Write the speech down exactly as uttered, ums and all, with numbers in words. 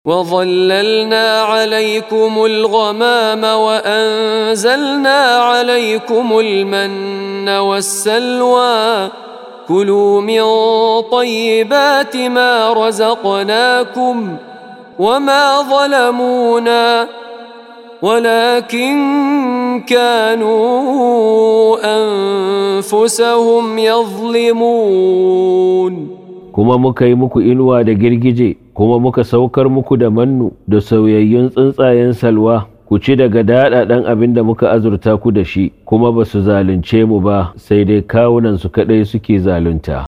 وظللنا عليكم الغمام وأنزلنا عليكم المن والسلوى كلوا من طيبات ما رزقناكم وما ظلمونا ولكن كانوا أنفسهم يظلمون. kuma muka yi muku inuwa da girgije, kuma muka saukar muku da mannu da sauyayyun tsuntsayen salwa, ku ci daga daɗaɗɗen abin da muka azurta ku da shi, kuma ba su zalunce mu ba, sai dai kawunansu kaɗai suke zalunta.